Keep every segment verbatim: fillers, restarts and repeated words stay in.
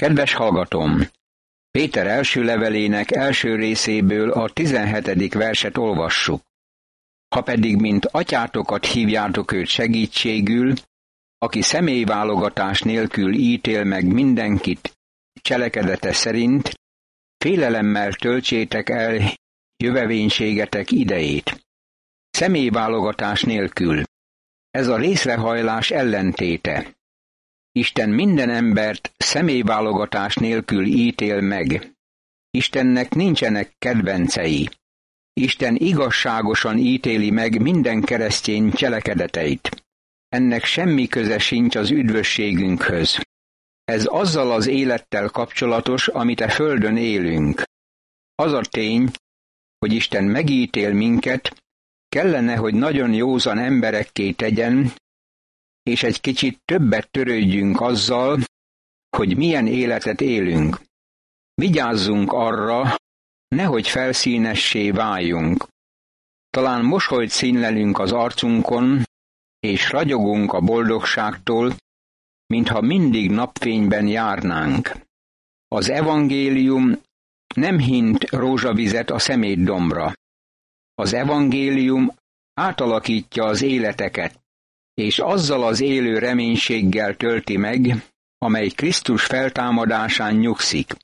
Kedves hallgatom! Péter első levelének első részéből a tizenhetedik verset olvassuk. Ha pedig mint atyátokat hívjátok őt segítségül, aki személyválogatás nélkül ítél meg mindenkit cselekedete szerint, félelemmel töltsétek el jövevénységetek idejét. Személyválogatás nélkül. Ez a részrehajlás ellentéte. Isten minden embert személyválogatás nélkül ítél meg. Istennek nincsenek kedvencei. Isten igazságosan ítéli meg minden keresztény cselekedeteit. Ennek semmi köze sincs az üdvösségünkhöz. Ez azzal az élettel kapcsolatos, amit a földön élünk. Az a tény, hogy Isten megítél minket, kellene, hogy nagyon józan emberekké tegyen, és egy kicsit többet törődjünk azzal, hogy milyen életet élünk. Vigyázzunk arra, nehogy felszínessé váljunk. Talán mosolyt színlelünk az arcunkon, és ragyogunk a boldogságtól, mintha mindig napfényben járnánk. Az evangélium nem hint rózsavizet a szemétdombra. Az evangélium átalakítja az életeket, és azzal az élő reménységgel tölti meg, amely Krisztus feltámadásán nyugszik.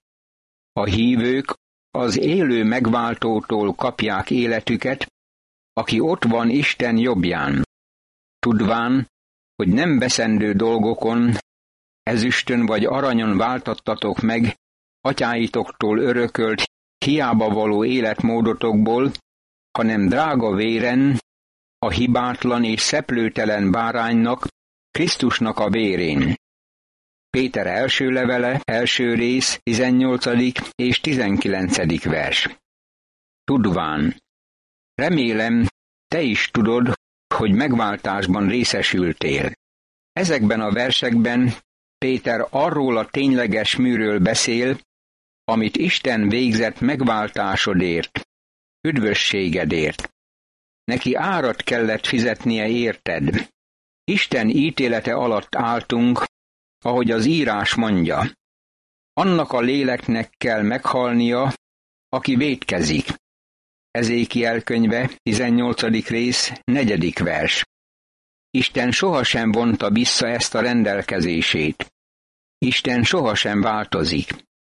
A hívők az élő megváltótól kapják életüket, aki ott van Isten jobbján. Tudván, hogy nem veszendő dolgokon, ezüstön vagy aranyon váltattatok meg atyáitoktól örökölt hiába való életmódotokból, hanem drága véren, a hibátlan és szeplőtelen báránynak, Krisztusnak a vérén. Péter első levele, első rész, tizennyolcadik és tizenkilencedik vers. Tudván. Remélem, te is tudod, hogy megváltásban részesültél. Ezekben a versekben Péter arról a tényleges műről beszél, amit Isten végzett megváltásodért, üdvösségedért. Neki árat kellett fizetnie érted. Isten ítélete alatt álltunk, ahogy az írás mondja. Annak a léleknek kell meghalnia, aki vétkezik. Ezékiel könyve, tizennyolcadik rész, negyedik vers. Isten sohasem vonta vissza ezt a rendelkezését. Isten sohasem változik.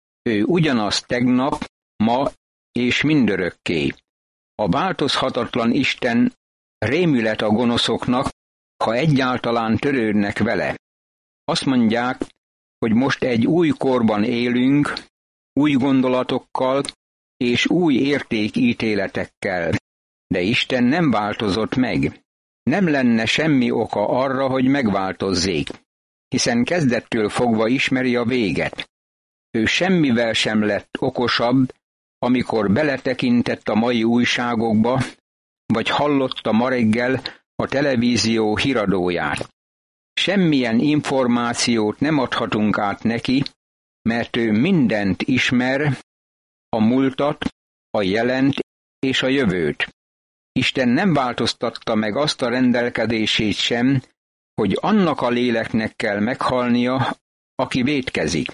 Ő ugyanaz tegnap, ma és mindörökké. A változhatatlan Isten rémület a gonoszoknak, ha egyáltalán törődnek vele. Azt mondják, hogy most egy új korban élünk, új gondolatokkal és új értékítéletekkel. De Isten nem változott meg. Nem lenne semmi oka arra, hogy megváltozzék, hiszen kezdettől fogva ismeri a véget. Ő semmivel sem lett okosabb, amikor beletekintett a mai újságokba, vagy hallotta ma reggel a televízió híradóját. Semmilyen információt nem adhatunk át neki, mert ő mindent ismer, a múltat, a jelent és a jövőt. Isten nem változtatta meg azt a rendelkezését sem, hogy annak a léleknek kell meghalnia, aki vétkezik.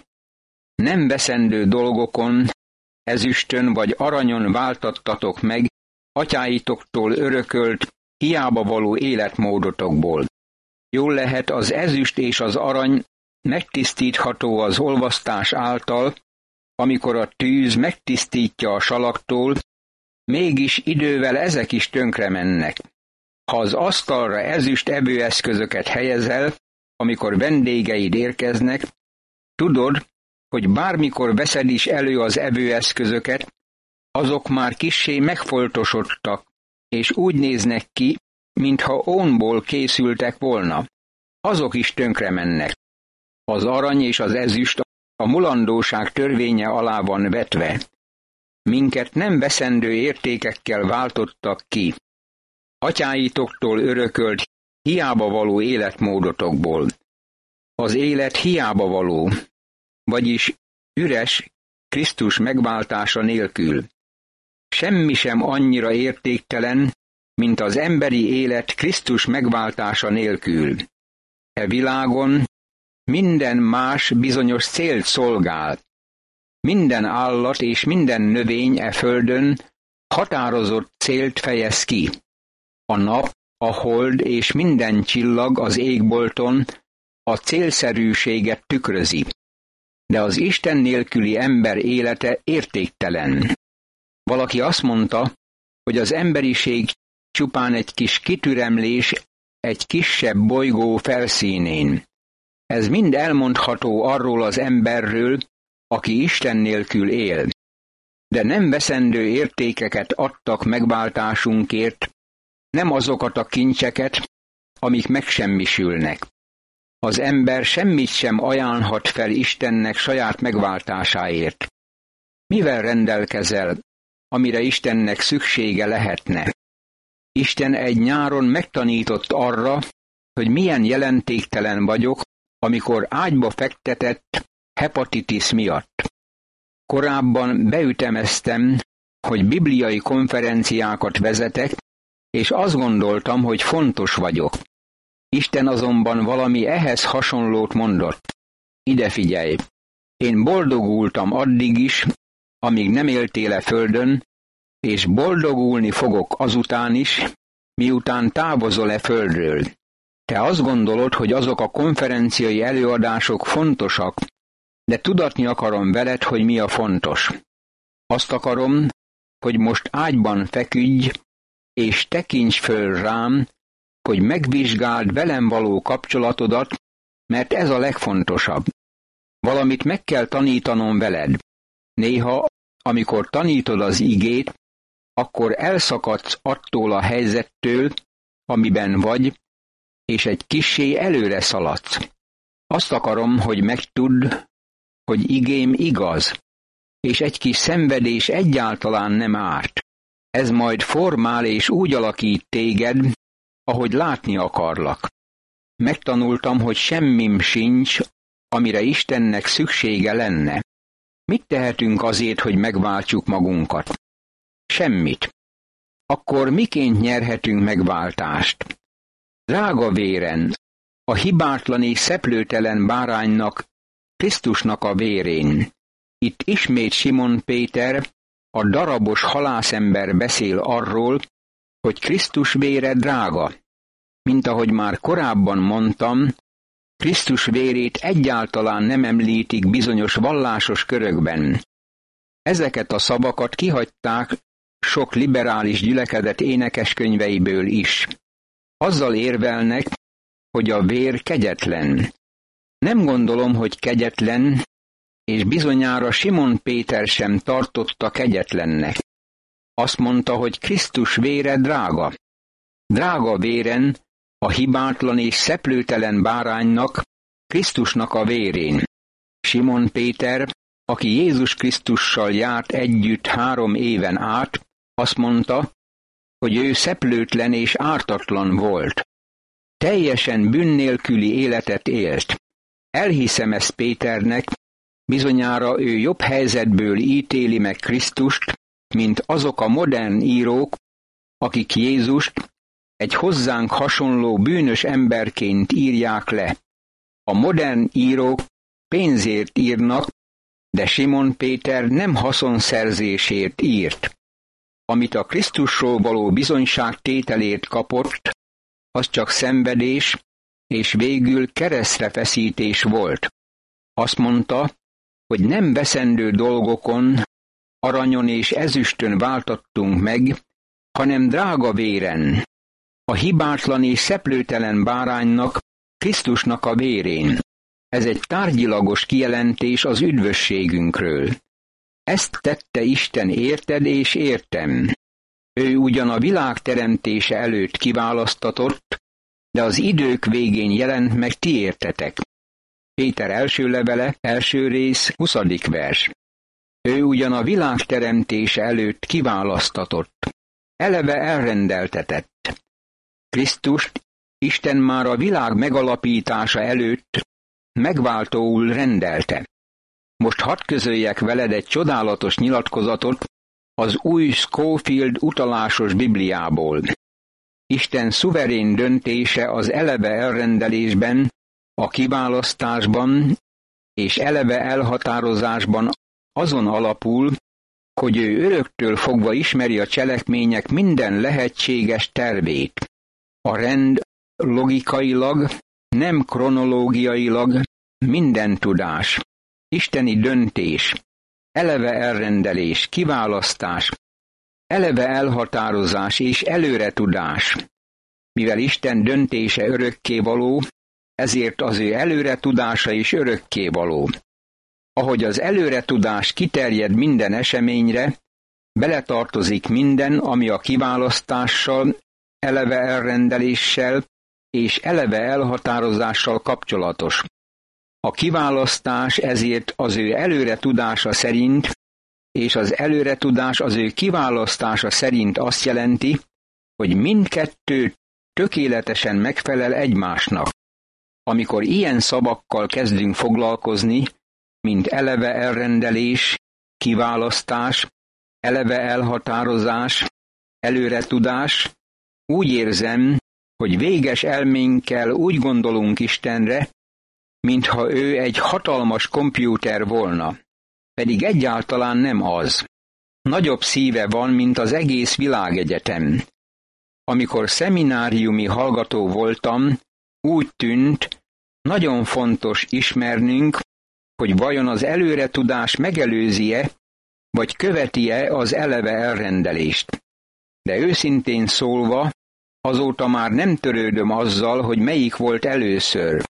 Nem veszendő dolgokon, ezüstön vagy aranyon váltattatok meg atyáitoktól örökölt, hiába való életmódotokból. Jól lehet, az ezüst és az arany megtisztítható az olvasztás által, amikor a tűz megtisztítja a salaktól, mégis idővel ezek is tönkre mennek. Ha az asztalra ezüst evőeszközöket helyezel, amikor vendégeid érkeznek, tudod, hogy bármikor veszed is elő az evőeszközöket, azok már kissé megfoltosodtak, és úgy néznek ki, mintha ónból készültek volna. Azok is tönkre mennek. Az arany és az ezüst a mulandóság törvénye alá van vetve. Minket nem veszendő értékekkel váltottak ki. Atyáitoktól örökölt, hiába való életmódotokból. Az élet hiába való, vagyis üres Krisztus megváltása nélkül. Semmi sem annyira értéktelen, mint az emberi élet Krisztus megváltása nélkül. E világon minden más bizonyos célt szolgál. Minden állat és minden növény e földön határozott célt fejez ki. A nap, a hold és minden csillag az égbolton a célszerűséget tükrözi. De az Isten nélküli ember élete értéktelen. Valaki azt mondta, hogy az emberiség csupán egy kis kitüremlés egy kisebb bolygó felszínén. Ez mind elmondható arról az emberről, aki Isten nélkül él. De nem veszendő értékeket adtak megváltásunkért, nem azokat a kincseket, amik megsemmisülnek. Az ember semmit sem ajánlhat fel Istennek saját megváltásáért. Mivel rendelkezel, amire Istennek szüksége lehetne? Isten egy nyáron megtanított arra, hogy milyen jelentéktelen vagyok, amikor ágyba fektetett hepatitis miatt. Korábban beütemeztem, hogy bibliai konferenciákat vezetek, és azt gondoltam, hogy fontos vagyok. Isten azonban valami ehhez hasonlót mondott. Ide figyelj! Én boldogultam addig is, amíg nem éltél e földön, és boldogulni fogok azután is, miután távozol e földről. Te azt gondolod, hogy azok a konferenciai előadások fontosak, de tudatni akarom veled, hogy mi a fontos. Azt akarom, hogy most ágyban feküdj, és tekints föl rám, hogy megvizsgáld velem való kapcsolatodat, mert ez a legfontosabb. Valamit meg kell tanítanom veled. Néha, amikor tanítod az igét, akkor elszakadsz attól a helyzettől, amiben vagy, és egy kissé előre szaladsz. Azt akarom, hogy megtudd, hogy igém igaz, és egy kis szenvedés egyáltalán nem árt. Ez majd formál és úgy alakít téged, ahogy látni akarlak. Megtanultam, hogy semmim sincs, amire Istennek szüksége lenne. Mit tehetünk azért, hogy megváltsuk magunkat? Semmit. Akkor miként nyerhetünk megváltást? Drága véren, a hibátlan és szeplőtelen báránynak, Krisztusnak a vérén. Itt ismét Simon Péter, a darabos halászember beszél arról, hogy Krisztus vére drága. Mint ahogy már korábban mondtam, Krisztus vérét egyáltalán nem említik bizonyos vallásos körökben. Ezeket a szavakat kihagyták sok liberális gyülekezet énekeskönyveiből is. Azzal érvelnek, hogy a vér kegyetlen. Nem gondolom, hogy kegyetlen, és bizonyára Simon Péter sem tartotta kegyetlennek. Azt mondta, hogy Krisztus vére drága. Drága véren, a hibátlan és szeplőtelen báránynak, Krisztusnak a vérén. Simon Péter, aki Jézus Krisztussal járt együtt három éven át, azt mondta, hogy ő szeplőtlen és ártatlan volt. Teljesen bűn nélküli életet élt. Elhiszem ezt Péternek, bizonyára ő jobb helyzetből ítéli meg Krisztust, mint azok a modern írók, akik Jézust egy hozzánk hasonló bűnös emberként írják le. A modern írók pénzért írnak, de Simon Péter nem haszonszerzésért írt. Amit a Krisztusról való bizonyság tételért kapott, az csak szenvedés, és végül keresztre feszítés volt. Azt mondta, hogy nem veszendő dolgokon, aranyon és ezüstön váltattunk meg, hanem drága véren, a hibátlan és szeplőtelen báránynak, Krisztusnak a vérén. Ez egy tárgyilagos kijelentés az üdvösségünkről. Ezt tette Isten érted és értem. Ő ugyan a világ teremtése előtt kiválasztatott, de az idők végén jelent meg ti értetek. Péter első levele, első rész, huszadik vers. Ő ugyan a világ teremtése előtt kiválasztatott, eleve elrendeltetett. Krisztust Isten már a világ megalapítása előtt megváltóul rendelte. Most hadd közöljek veled egy csodálatos nyilatkozatot az új Scofield utalásos Bibliából. Isten szuverén döntése az eleve elrendelésben A kiválasztásban és eleve elhatározásban azon alapul, hogy ő öröktől fogva ismeri a cselekmények minden lehetséges tervét. A rend logikailag, nem kronológiailag minden tudás, isteni döntés, eleve elrendelés, kiválasztás, eleve elhatározás és előre tudás. Mivel Isten döntése örökkévaló, ezért az ő előre tudása is örökkévaló. Ahogy az előre tudás kiterjed minden eseményre, beletartozik minden, ami a kiválasztással, eleve elrendeléssel és eleve elhatározással kapcsolatos. A kiválasztás ezért az ő előre tudása szerint, és az előre tudás az ő kiválasztása szerint azt jelenti, hogy mindkettő tökéletesen megfelel egymásnak. Amikor ilyen szavakkal kezdünk foglalkozni, mint eleve elrendelés, kiválasztás, eleve elhatározás, előre tudás, úgy érzem, hogy véges elménkkel úgy gondolunk Istenre, mintha ő egy hatalmas kompjúter volna, pedig egyáltalán nem az. Nagyobb szíve van, mint az egész világegyetem. Amikor szemináriumi hallgató voltam, úgy tűnt, nagyon fontos ismernünk, hogy vajon az előre tudás megelőzi-e, vagy követi-e az eleve elrendelést. De őszintén szólva, azóta már nem törődöm azzal, hogy melyik volt először.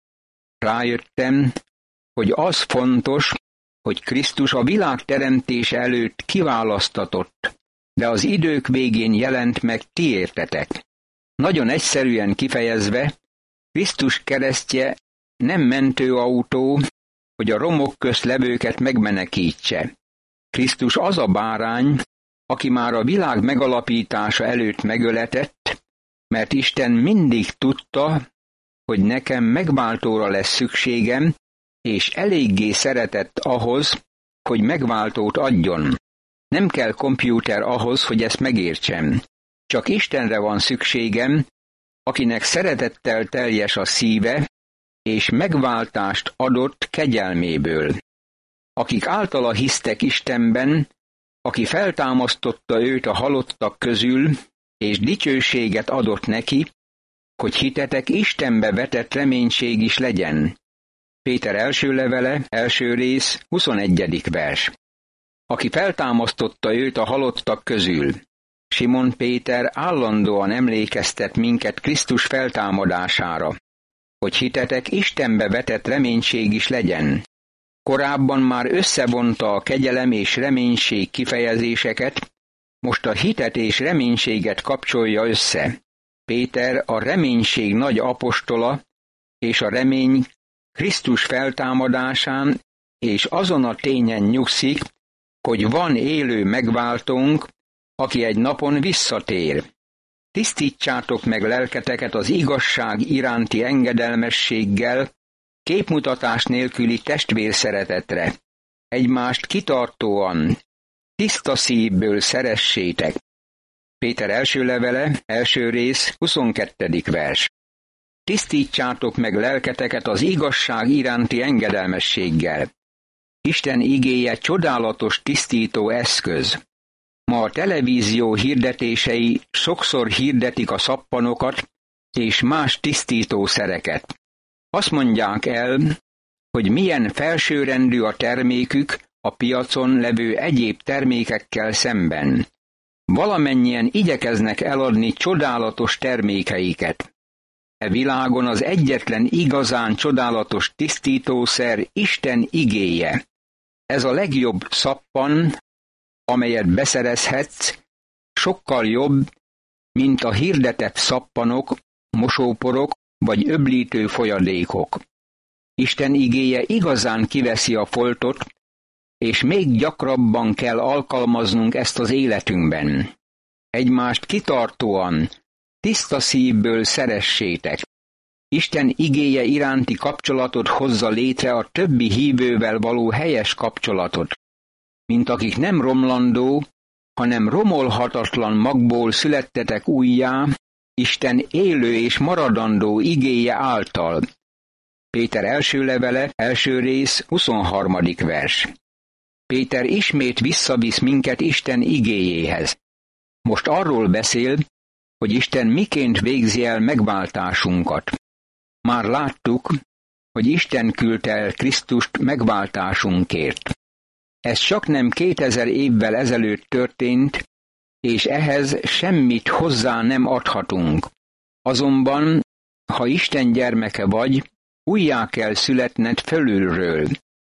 Rájöttem, hogy az fontos, hogy Krisztus a világ teremtése előtt kiválasztatott, de az idők végén jelent meg ti értetek. Nagyon egyszerűen kifejezve, Krisztus keresztje nem mentőautó, hogy a romok közt levőket megmenekítse. Krisztus az a bárány, aki már a világ megalapítása előtt megöletett, mert Isten mindig tudta, hogy nekem megváltóra lesz szükségem, és eléggé szeretett ahhoz, hogy megváltót adjon. Nem kell kompjúter ahhoz, hogy ezt megértsem. Csak Istenre van szükségem, akinek szeretettel teljes a szíve, és megváltást adott kegyelméből. Akik általa hisztek Istenben, aki feltámasztotta őt a halottak közül, és dicsőséget adott neki, hogy hitetek Istenbe vetett reménység is legyen. Péter első levele, első rész, huszonegyedik vers. Aki feltámasztotta őt a halottak közül. Simon Péter állandóan emlékeztet minket Krisztus feltámadására, hogy hitetek Istenbe vetett reménység is legyen. Korábban már összevonta a kegyelem és reménység kifejezéseket, most a hitet és reménységet kapcsolja össze. Péter a reménység nagy apostola, és a remény Krisztus feltámadásán és azon a tényen nyugszik, hogy van élő megváltónk, aki egy napon visszatér. Tisztítsátok meg lelketeket az igazság iránti engedelmességgel, képmutatás nélküli testvérszeretetre. Egymást kitartóan, tiszta szívből szeressétek. Péter első levele, első rész, huszonkettedik vers. Tisztítsátok meg lelketeket az igazság iránti engedelmességgel. Isten igéje csodálatos tisztító eszköz. Ma a televízió hirdetései sokszor hirdetik a szappanokat és más tisztítószereket. Azt mondják el, hogy milyen felsőrendű a termékük a piacon levő egyéb termékekkel szemben. Valamennyien igyekeznek eladni csodálatos termékeiket. E világon az egyetlen igazán csodálatos tisztítószer Isten igéje. Ez a legjobb szappan, amelyet beszerezhetsz, sokkal jobb, mint a hirdetett szappanok, mosóporok vagy öblítő folyadékok. Isten igéje igazán kiveszi a foltot, és még gyakrabban kell alkalmaznunk ezt az életünkben. Egymást kitartóan, tiszta szívből szeressétek. Isten igéje iránti kapcsolatot hozza létre a többi hívővel való helyes kapcsolatot, mint akik nem romlandó, hanem romolhatatlan magból születtetek újjá, Isten élő és maradandó igéje által. Péter első levele, első rész, huszonharmadik vers. Péter ismét visszavisz minket Isten igéjéhez. Most arról beszél, hogy Isten miként végzi el megváltásunkat. Már láttuk, hogy Isten küldte el Krisztust megváltásunkért. Ez csak nem kétezer évvel ezelőtt történt, és ehhez semmit hozzá nem adhatunk. Azonban, ha Isten gyermeke vagy, újjá kell születned fölülről.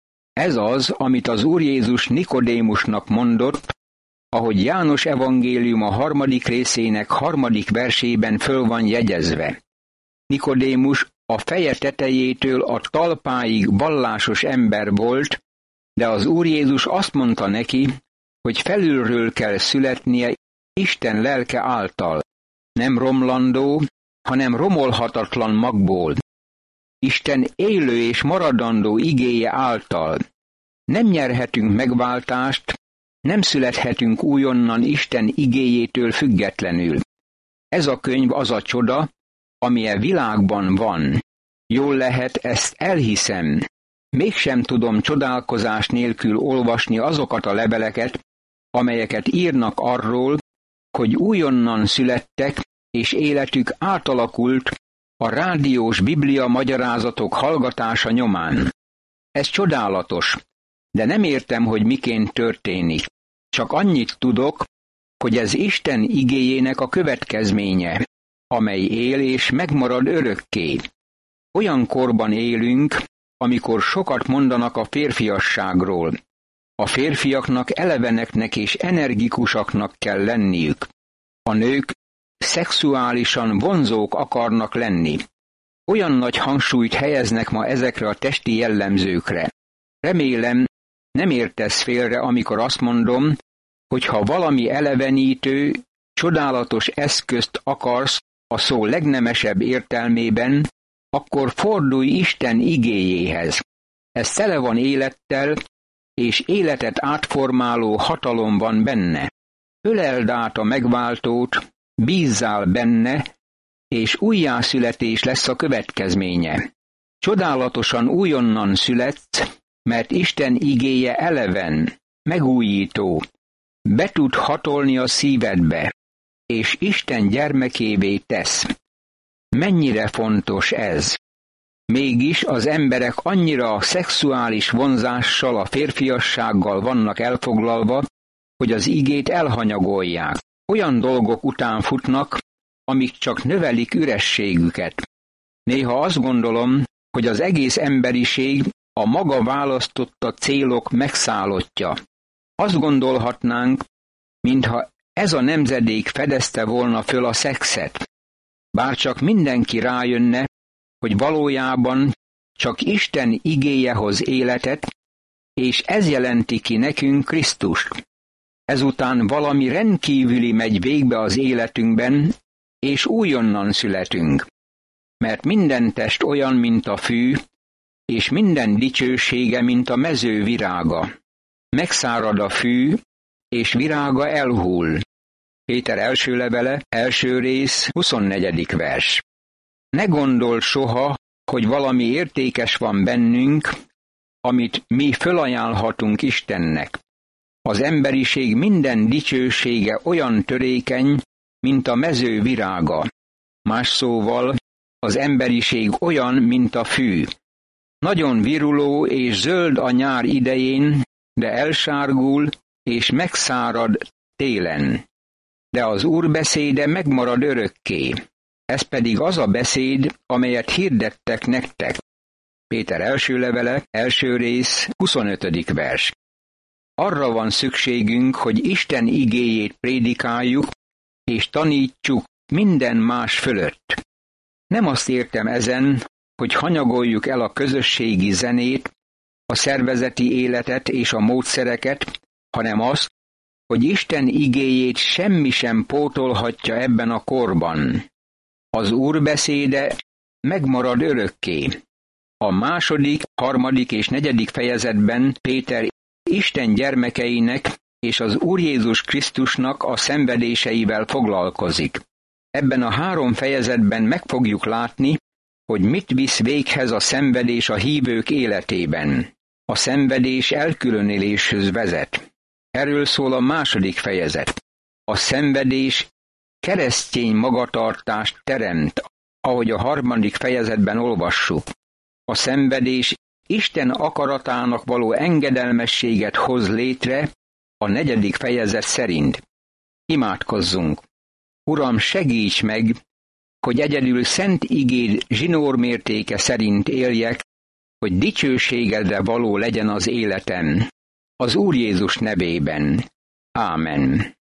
Ez az, amit az Úr Jézus Nikodémusnak mondott, ahogy János evangélium a harmadik részének harmadik versében föl van jegyezve. Nikodémus a feje tetejétől a talpáig vallásos ember volt, de az Úr Jézus azt mondta neki, hogy felülről kell születnie Isten lelke által, nem romlandó, hanem romolhatatlan magból. Isten élő és maradandó igéje által. Nem nyerhetünk megváltást, nem születhetünk újonnan Isten igéjétől függetlenül. Ez a könyv az a csoda, ami a világban van. Jól lehet, ezt elhiszem. Mégsem tudom csodálkozás nélkül olvasni azokat a leveleket, amelyeket írnak arról, hogy újonnan születtek, és életük átalakult a rádiós Biblia magyarázatok hallgatása nyomán. Ez csodálatos, de nem értem, hogy miként történik. Csak annyit tudok, hogy ez Isten igéjének a következménye, amely él és megmarad örökké. Olyan korban élünk, amikor sokat mondanak a férfiasságról. A férfiaknak eleveneknek és energikusaknak kell lenniük. A nők szexuálisan vonzók akarnak lenni. Olyan nagy hangsúlyt helyeznek ma ezekre a testi jellemzőkre. Remélem, nem értesz félre, amikor azt mondom, hogy ha valami elevenítő, csodálatos eszközt akarsz a szó legnemesebb értelmében, akkor fordulj Isten igéjéhez. Ez tele van élettel, és életet átformáló hatalom van benne. Öleld át a megváltót, bízzál benne, és újjászületés lesz a következménye. Csodálatosan újonnan születsz, mert Isten igéje eleven, megújító, be tud hatolni a szívedbe, és Isten gyermekévé tesz. Mennyire fontos ez! Mégis az emberek annyira a szexuális vonzással, a férfiassággal vannak elfoglalva, hogy az igét elhanyagolják. Olyan dolgok után futnak, amik csak növelik ürességüket. Néha azt gondolom, hogy az egész emberiség a maga választotta célok megszállottja. Azt gondolhatnánk, mintha ez a nemzedék fedezte volna föl a szexet. Bárcsak mindenki rájönne, hogy valójában csak Isten igéje hoz életet, és ez jelenti ki nekünk Krisztust. Ezután valami rendkívüli megy végbe az életünkben, és újonnan születünk. Mert minden test olyan, mint a fű, és minden dicsősége, mint a mező virága. Megszárad a fű, és virága elhull. Péter első levele, első rész, huszonnegyedik vers. Ne gondold soha, hogy valami értékes van bennünk, amit mi fölajánlhatunk Istennek. Az emberiség minden dicsősége olyan törékeny, mint a mező virága. Más szóval, az emberiség olyan, mint a fű. Nagyon viruló és zöld a nyár idején, de elsárgul és megszárad télen. De az Úr beszéde megmarad örökké. Ez pedig az a beszéd, amelyet hirdettek nektek. Péter első levele, első rész, huszonötödik vers. Arra van szükségünk, hogy Isten igéjét prédikáljuk, és tanítsuk minden más fölött. Nem azt értem ezen, hogy hanyagoljuk el a közösségi zenét, a szervezeti életet és a módszereket, hanem azt, hogy Isten igéjét semmi sem pótolhatja ebben a korban. Az Úr beszéde megmarad örökké. A második, harmadik és negyedik fejezetben Péter Isten gyermekeinek és az Úr Jézus Krisztusnak a szenvedéseivel foglalkozik. Ebben a három fejezetben meg fogjuk látni, hogy mit visz véghez a szenvedés a hívők életében. A szenvedés elkülönüléshez vezet. Erről szól a második fejezet. A szenvedés keresztény magatartást teremt, ahogy a harmadik fejezetben olvassuk. A szenvedés Isten akaratának való engedelmességet hoz létre a negyedik fejezet szerint. Imádkozzunk! Uram, segíts meg, hogy egyedül szent igéd zsinórmértéke szerint éljek, hogy dicsőségedre való legyen az életem. Az Úr Jézus nevében. Ámen.